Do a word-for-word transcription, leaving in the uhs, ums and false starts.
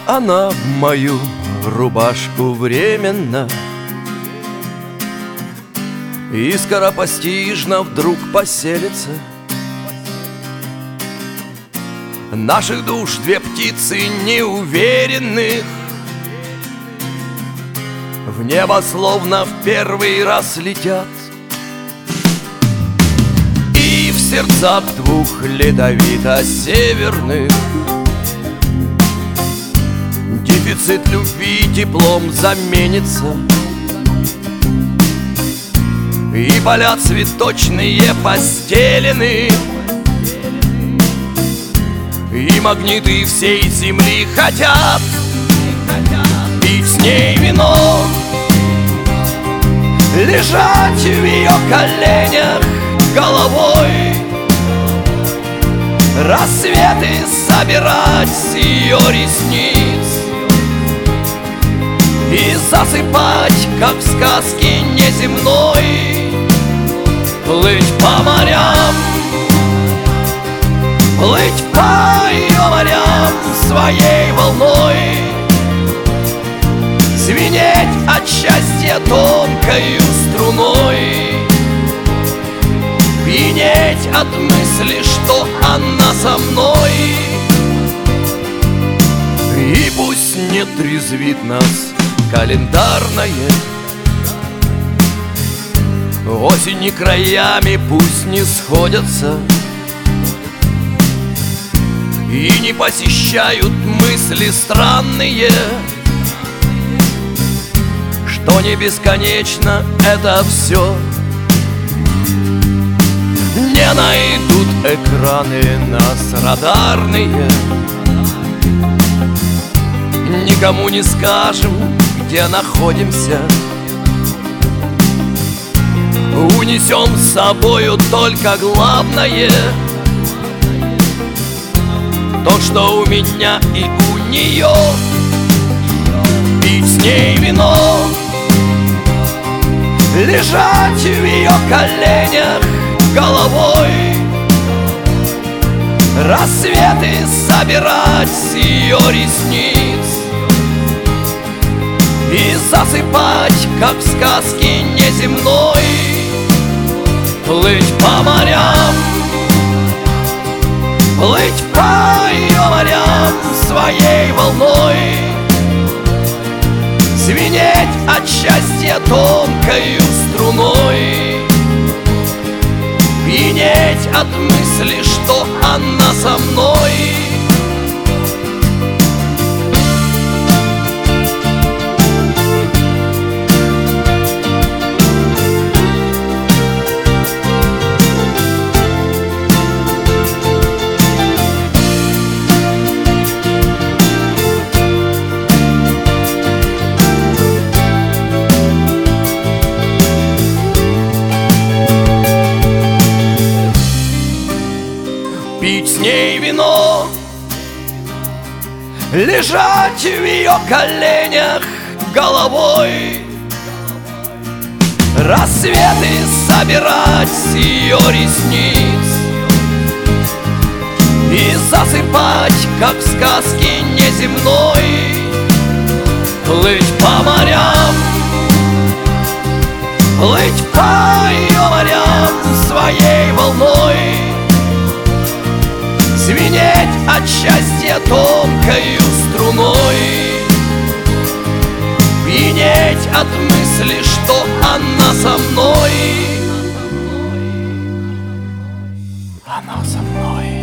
она в мою рубашку временно и скоропостижно вдруг поселится. Наших душ две птицы неуверенных в небо словно в первый раз летят, и в сердцах двух ледовито-северных дефицит любви теплом заменится, и поля цветочные постелены, и магниты всей земли хотят пить с ней вино, лежать в ее коленях головой, рассветы собирать с ее ресниц и засыпать, как в сказке неземной, плыть по морям, плыть по ее морям своей волной, звенеть от счастья тонкою струной, пьянеть от мысли, что она со мной. И пусть не трезвит нас календарное, осени краями пусть не сходятся, и не посещают мысли странные, что не бесконечно это все. Не найдут экраны нас радарные, никому не скажем, где находимся, унесем с собою только главное, то, что у меня и у нее, пить с ней вино, лежать в ее коленях головой, рассветы собирать с ее ресниц и засыпать, как в сказке неземной, плыть по морям, плыть по ее морям своей волной, звенеть от счастья тонкою струной, пьянеть от мысли, что она со мной. Пить с ней вино, лежать в ее коленях головой, рассветы собирать с ее ресниц и засыпать, как в сказке неземной, плыть по морям, плыть по ее морям своей волной, звенеть от счастья тонкою струной, пьянеть от мысли, что она со мной. Она со мной.